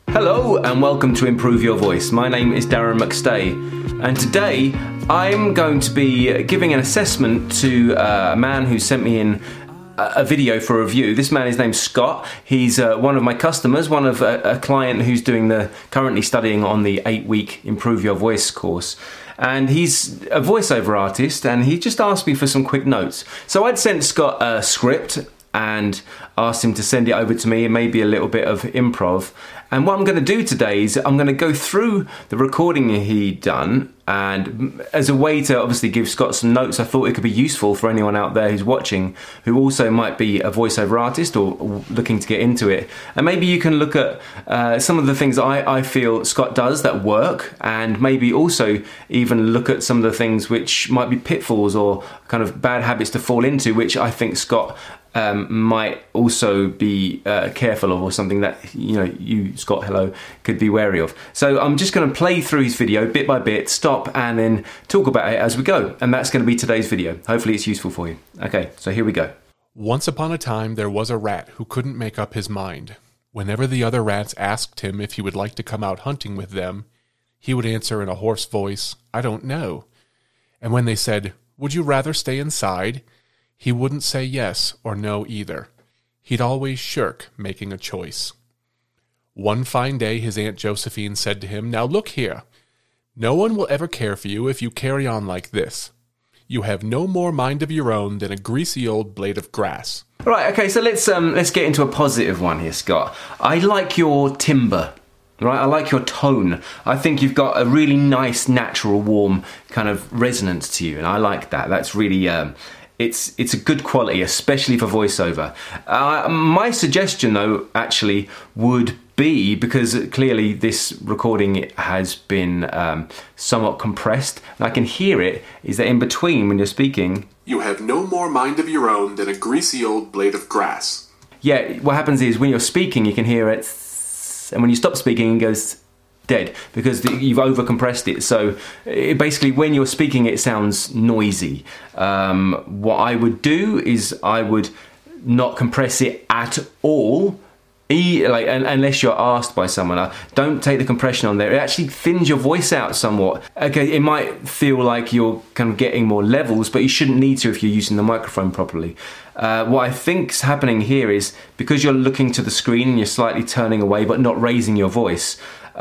Hello and welcome to Improve Your Voice. My name is Darren McStay and today I'm going to be giving an assessment to a man who sent me in a video for review. This man, his name's Scott. He's one of my customers, one of a client who's currently studying on the 8-week Improve Your Voice course. And he's a voiceover artist and he just asked me for some quick notes. So I'd sent Scott a script and asked him to send it over to me and maybe a little bit of improv. And what I'm going to do today is I'm going to go through the recording he'd done, and as a way to obviously give Scott some notes, I thought it could be useful for anyone out there who's watching who also might be a voiceover artist or looking to get into it. And maybe you can look at some of the things I feel Scott does that work, and maybe also even look at some of the things which might be pitfalls or kind of bad habits to fall into, which I think Scott might also be careful of, or something that you, Scott, hello, could be wary of. So I'm just going to play through his video bit by bit, stop and then talk about it as we go, and that's going to be today's video. Hopefully it's useful for you. Okay, so here we go. Once upon a time there was a rat who couldn't make up his mind. Whenever the other rats asked him if he would like to come out hunting with them, he would answer in a hoarse voice, "I don't know." And when they said, "Would you rather stay inside?" he wouldn't say yes or no either. He'd always shirk making a choice. One fine day his Aunt Josephine said to him, "Now look here. No one will ever care for you if you carry on like this. You have no more mind of your own than a greasy old blade of grass." Right, okay, so let's get into a positive one here, Scott. I like your timbre. Right, I like your tone. I think you've got a really nice, natural, warm kind of resonance to you, and I like that. That's really it's a good quality, especially for voiceover. My suggestion, though, actually would be, because clearly this recording has been somewhat compressed, and I can hear it, is that in between when you're speaking, "You have no more mind of your own than a greasy old blade of grass." Yeah, what happens is when you're speaking, you can hear it, and when you stop speaking, it goes dead, because you've over-compressed it. So basically when you're speaking it sounds noisy. What I would do is I would not compress it at all, unless you're asked by someone. Don't take the compression on there. It actually thins your voice out somewhat. Okay, it might feel like you're kind of getting more levels, but you shouldn't need to if you're using the microphone properly. What I think's happening here is, because you're looking to the screen and you're slightly turning away but not raising your voice,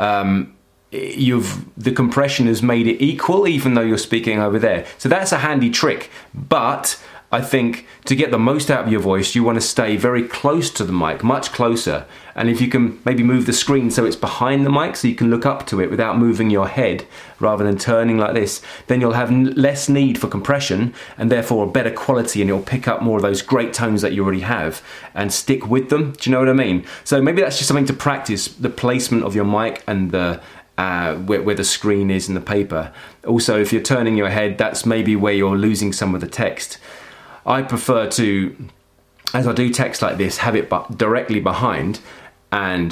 the compression has made it equal even though you're speaking over there. So that's a handy trick, but I think to get the most out of your voice you want to stay very close to the mic, much closer, and if you can maybe move the screen so it's behind the mic so you can look up to it without moving your head rather than turning like this, then you'll have less need for compression and therefore a better quality, and you'll pick up more of those great tones that you already have and stick with them. Do you know what I mean? So maybe that's just something to practice, the placement of your mic and the where the screen is and the paper. Also, if you're turning your head, that's maybe where you're losing some of the text. I prefer to, as I do text like this, have it directly behind and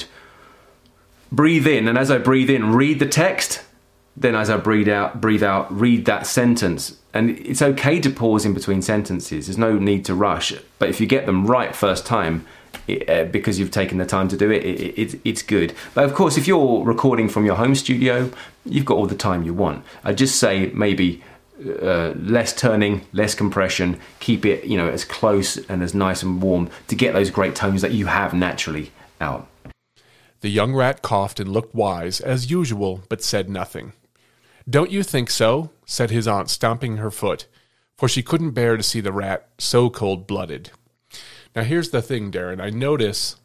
breathe in, and as I breathe in, read the text, then as I breathe out, read that sentence. And it's okay to pause in between sentences, there's no need to rush, but if you get them right first time, because you've taken the time to do it, it's good. But of course, if you're recording from your home studio, you've got all the time you want. I just say maybe less turning, less compression, keep it as close and as nice and warm to get those great tones that you have naturally out. The young rat coughed and looked wise, as usual, but said nothing. "Don't you think so?" said his aunt, stomping her foot, for she couldn't bear to see the rat so cold-blooded. Now here's the thing, Darren. I notice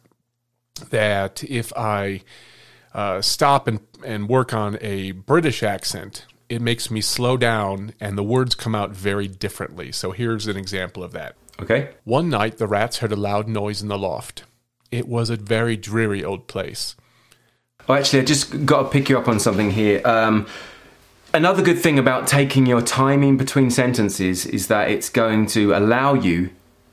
that if I stop and work on a British accent, it makes me slow down and the words come out very differently. So here's an example of that. Okay. One night the rats heard a loud noise in the loft. It was a very dreary old place. Oh, actually, I just got to pick you up on something here. Another good thing about taking your time in between sentences is that it's going to allow you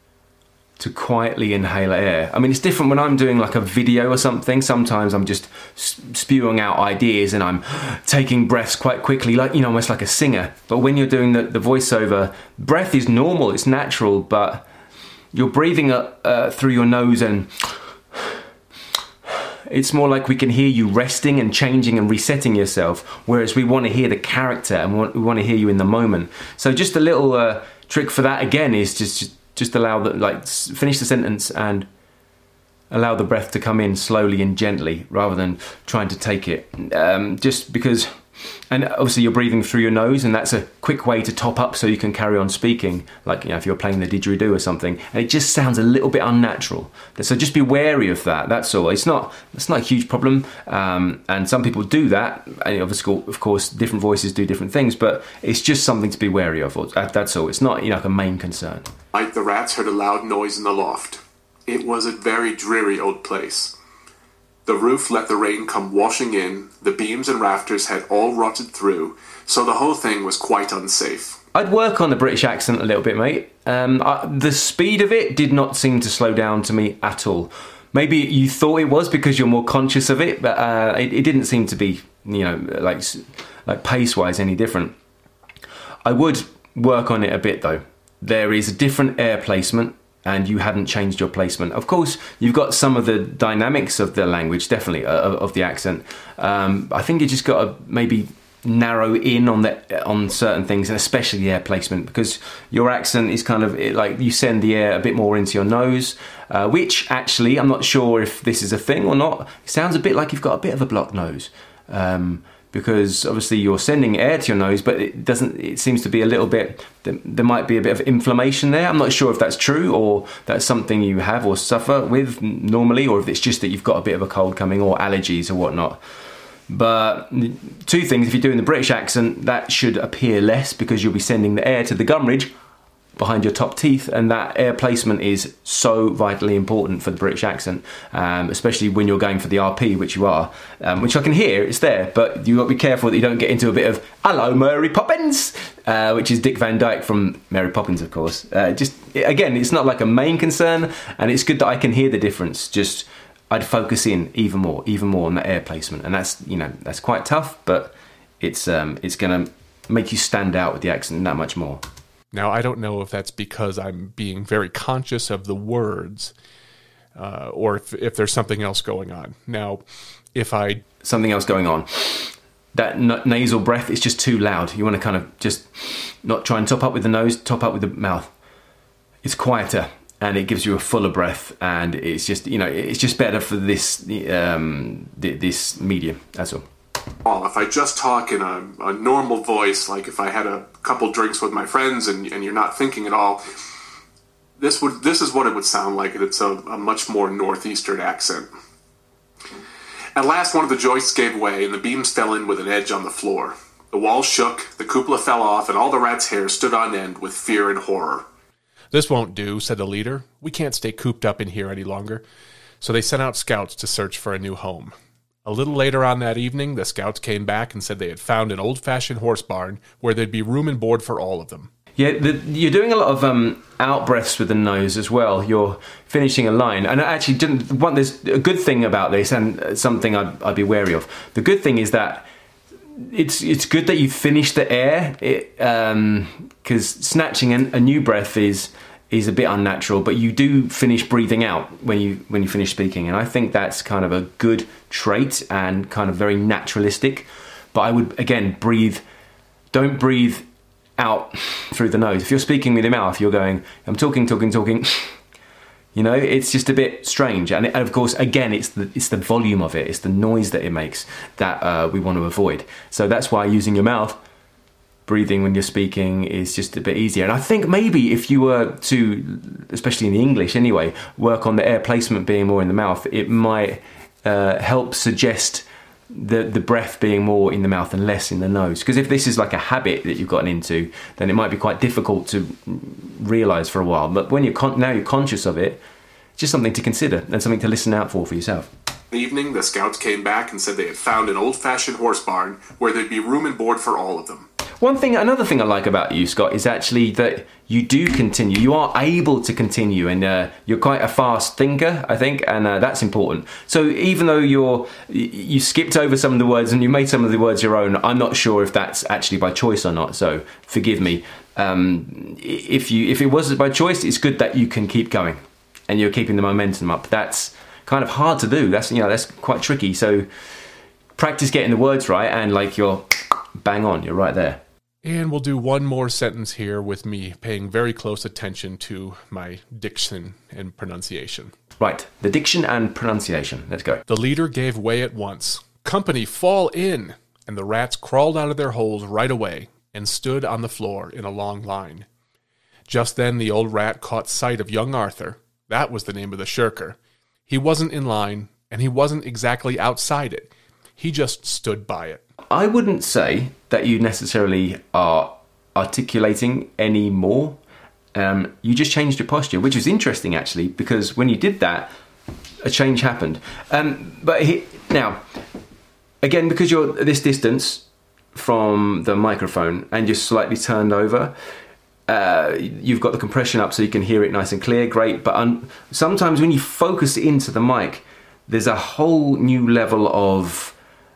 to quietly inhale air. I mean, it's different when I'm doing like a video or something. Sometimes I'm just spewing out ideas and I'm taking breaths quite quickly, like, almost like a singer. But when you're doing the voiceover, breath is normal, it's natural, but you're breathing through your nose and It's more like we can hear you resting and changing and resetting yourself, whereas we want to hear the character and we want to hear you in the moment. So just a little trick for that again is just allow finish the sentence and allow the breath to come in slowly and gently rather than trying to take it. Just because, and obviously you're breathing through your nose, and that's a quick way to top up so you can carry on speaking. Like, if you're playing the didgeridoo or something, and it just sounds a little bit unnatural. So just be wary of that. That's all. It's not a huge problem. And some people do that. And obviously, of course, different voices do different things, but it's just something to be wary of. That's all. It's not like a main concern. Like the rats heard a loud noise in the loft. It was a very dreary old place. The roof let the rain come washing in, the beams and rafters had all rotted through, so the whole thing was quite unsafe. I'd work on the British accent a little bit, mate. The speed of it did not seem to slow down to me at all. Maybe you thought it was because you're more conscious of it, but it didn't seem to be, like pace-wise any different. I would work on it a bit, though. There is a different air placement, and you hadn't changed your placement. Of course, you've got some of the dynamics of the language, definitely, of the accent. I think you just got to maybe narrow in on certain things, and especially the air placement, because your accent is kind of like you send the air a bit more into your nose, which actually, I'm not sure if this is a thing or not. It sounds a bit like you've got a bit of a blocked nose. Because obviously you're sending air to your nose, but it seems to be a little bit, there might be a bit of inflammation there. I'm not sure if that's true or that's something you have or suffer with normally, or if it's just that you've got a bit of a cold coming or allergies or whatnot. But two things, if you're doing the British accent, that should appear less because you'll be sending the air to the gum ridge behind your top teeth, and that air placement is so vitally important for the British accent, especially when you're going for the RP, which you are, which I can hear, it's there, but you've got to be careful that you don't get into a bit of "Hello, Mary Poppins," which is Dick Van Dyke from Mary Poppins, of course. Again, it's not like a main concern, and it's good that I can hear the difference. Just I'd focus in even more on the air placement, and that's quite tough, but it's going to make you stand out with the accent that much more. Now, I don't know if that's because I'm being very conscious of the words, or if there's something else going on. Now, something else going on. That nasal breath is just too loud. You want to kind of just not try and top up with the nose, top up with the mouth. It's quieter, and it gives you a fuller breath, and it's just, it's just better for this this medium. That's all. Well, if I just talk in a normal voice, like if I had a couple drinks with my friends and you're not thinking at all, this is what it would sound like. It's a much more northeastern accent. At last, one of the joists gave way, and the beams fell in with an edge on the floor. The walls shook, the cupola fell off, and all the rats' hair stood on end with fear and horror. "This won't do," said the leader. "We can't stay cooped up in here any longer." So they sent out scouts to search for a new home. A little later on that evening, the scouts came back and said they had found an old-fashioned horse barn where there'd be room and board for all of them. Yeah, you're doing a lot of out-breaths with the nose as well. You're finishing a line. And actually, there's a good thing about this, and something I'd be wary of. The good thing is that it's good that you finish the air, because snatching a new breath is a bit unnatural, but you do finish breathing out when you finish speaking, and I think that's kind of a good trait and kind of very naturalistic. But I would, again, don't breathe out through the nose. If you're speaking with your mouth, you're going, I'm talking, it's just a bit strange. And of course, again, it's the volume of it, it's the noise that it makes that we want to avoid. So that's why using your mouth, breathing when you're speaking, is just a bit easier. And I think maybe if you were to, especially in the English anyway, work on the air placement being more in the mouth, it might help suggest the breath being more in the mouth and less in the nose. Because if this is like a habit that you've gotten into, then it might be quite difficult to realise for a while. But when now you're conscious of it, it's just something to consider and something to listen out for yourself. In the evening, the scouts came back and said they had found an old-fashioned horse barn where there'd be room and board for all of them. Another thing I like about you, Scott, is actually that you do continue. You are able to continue, and you're quite a fast thinker, I think, and that's important. So even though you skipped over some of the words and you made some of the words your own, I'm not sure if that's actually by choice or not. So forgive me. If it was by choice, it's good that you can keep going and you're keeping the momentum up. That's kind of hard to do. That's quite tricky. So practice getting the words right, and like you're bang on, you're right there. And we'll do one more sentence here with me paying very close attention to my diction and pronunciation. Right, the diction and pronunciation. Let's go. The leader gave way at once. "Company, fall in!" And the rats crawled out of their holes right away and stood on the floor in a long line. Just then the old rat caught sight of young Arthur. That was the name of the shirker. He wasn't in line, and he wasn't exactly outside it. He just stood by it. I wouldn't say that you necessarily are articulating any more. You just changed your posture, which was interesting actually, because when you did that, a change happened. Now, again, because you're at this distance from the microphone and you're slightly turned over, you've got the compression up so you can hear it nice and clear, great. But sometimes when you focus into the mic, there's a whole new level of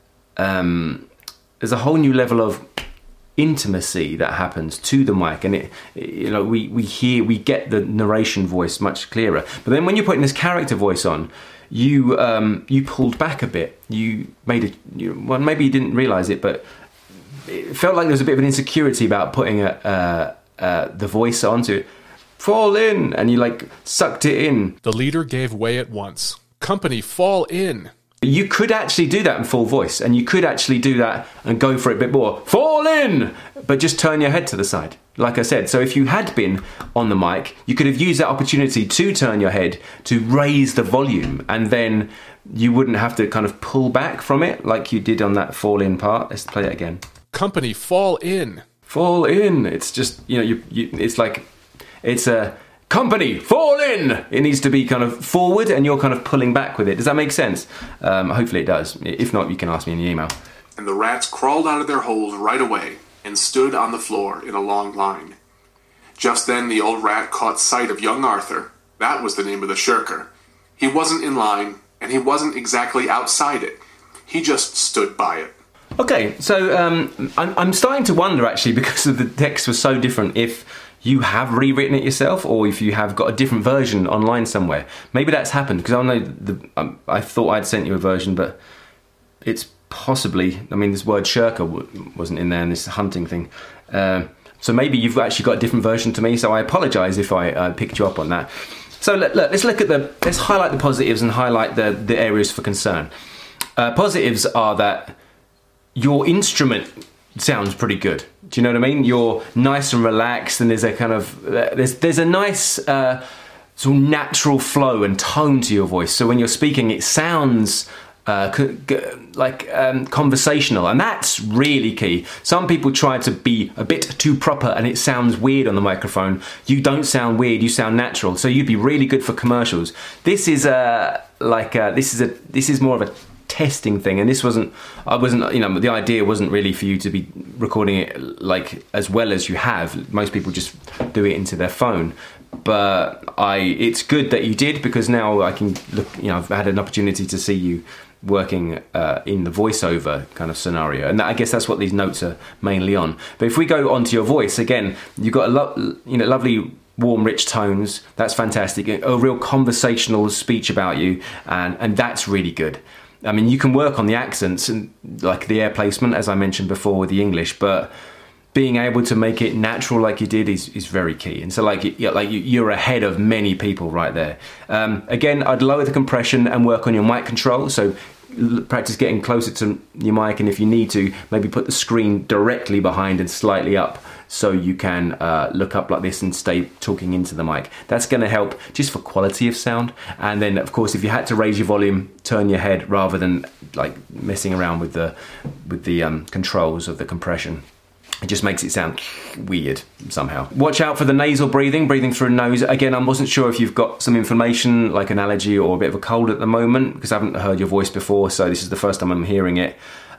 intimacy that happens to the mic, and we get the narration voice much clearer. But then when you're putting this character voice on, you pulled back a bit. You made maybe you didn't realize it, but it felt like there was a bit of an insecurity about putting the voice onto it. Fall in, and you like sucked it in. The leader gave way at once. "Company, fall in!" You could actually do that in full voice, and you could actually do that and go for it a bit more. Fall in! But just turn your head to the side, like I said. So if you had been on the mic, you could have used that opportunity to turn your head, to raise the volume, and then you wouldn't have to kind of pull back from it like you did on that fall in part. Let's play that again. "Company, fall in!" Fall in. It's just, it's like, it's a... Company, fall in! It needs to be kind of forward, and you're kind of pulling back with it. Does that make sense? Hopefully it does. If not, you can ask me in the email. And the rats crawled out of their holes right away and stood on the floor in a long line. Just then the old rat caught sight of young Arthur. That was the name of the shirker. He wasn't in line, and he wasn't exactly outside it. He just stood by it. Okay, so I'm starting to wonder, actually, because of the text was so different, if you have rewritten it yourself, or if you have got a different version online somewhere. Maybe that's happened, because I know I thought I'd sent you a version, but it's possibly, this word shirker wasn't in there, and this hunting thing. So maybe you've actually got a different version to me, so I apologise if I picked you up on that. So let's highlight the positives and highlight the areas for concern. Positives are that your instrument sounds pretty good. Do you know what I mean? You're nice and relaxed, and there's a kind of there's a nice sort of natural flow and tone to your voice. So when you're speaking, it sounds conversational, and that's really key. Some people try to be a bit too proper, and it sounds weird on the microphone. You don't sound weird; you sound natural. So you'd be really good for commercials. This is more of a testing thing, and the idea wasn't really for you to be recording it like as well as you have. Most people just do it into their phone, but it's good that you did, because now I can look, I've had an opportunity to see you working in the voiceover kind of scenario, and I guess that's what these notes are mainly on. But if we go onto your voice again, you've got lovely warm, rich tones. That's fantastic. A real conversational speech about you, and that's really good. You can work on the accents and like the air placement, as I mentioned before with the English, but being able to make it natural like you did is very key. And so you're ahead of many people right there. Again, I'd lower the compression and work on your mic control. So practice getting closer to your mic, and if you need to, maybe put the screen directly behind and slightly up, so you can look up like this and stay talking into the mic. That's going to help just for quality of sound. And then, of course, if you had to raise your volume, turn your head rather than like messing around with the controls of the compression. It just makes it sound weird somehow. Watch out for the nasal breathing through nose. Again, I wasn't sure if you've got some inflammation, like an allergy or a bit of a cold at the moment, because I haven't heard your voice before, so this is the first time I'm hearing it.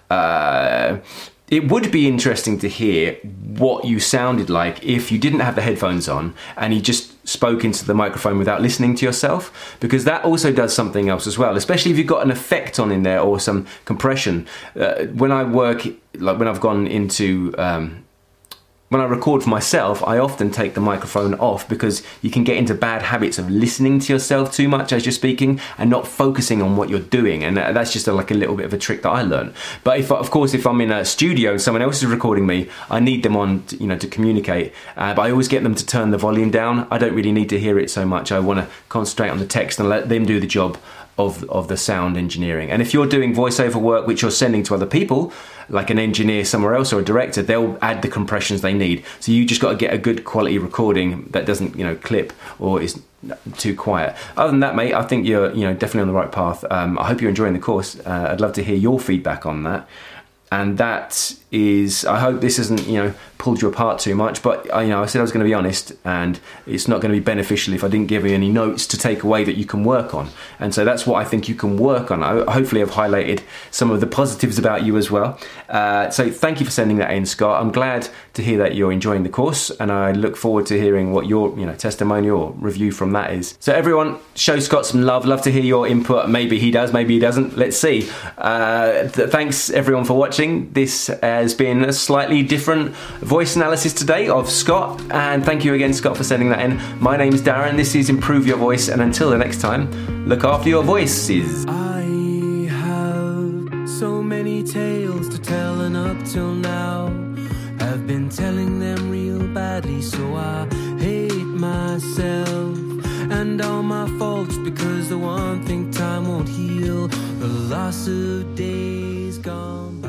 It would be interesting to hear what you sounded like if you didn't have the headphones on and you just spoke into the microphone without listening to yourself, because that also does something else as well, especially if you've got an effect on in there or some when I've When I record for myself, I often take the microphone off because you can get into bad habits of listening to yourself too much as you're speaking and not focusing on what you're doing. And that's just like a little bit of a trick that I learned. But if I'm in a studio and someone else is recording me, I need them on to communicate. But I always get them to turn the volume down. I don't really need to hear it so much. I want to concentrate on the text and let them do the job of the sound engineering. And if you're doing voiceover work which you're sending to other people, like an engineer somewhere else or a director, they'll add the compressions they need. So you just got to get a good quality recording that doesn't clip or is too quiet. Other than that, mate, I think you're definitely on the right path. I hope you're enjoying the course. I'd love to hear your feedback on that. And that is, I hope this hasn't pulled you apart too much, but I said I was going to be honest, and it's not going to be beneficial if I didn't give you any notes to take away that you can work on. And so that's what I think you can work on. Hopefully I've highlighted some of the positives about you as well. So thank you for sending that in, Scott. I'm glad to hear that you're enjoying the course, and I look forward to hearing what your testimonial or review from that is. So everyone, show Scott some love. Love to hear your input. Maybe he does, maybe he doesn't. Let's see. Thanks everyone for watching. This has been a slightly different voice analysis today of Scott, and thank you again, Scott, for sending that in. My name's Darren. This is Improve Your Voice, and until the next time, look after your voices. I have so many tales to tell, and up till now I've been telling them real badly, so I hate myself and all my faults, because the one thing time won't heal, the loss of days gone by.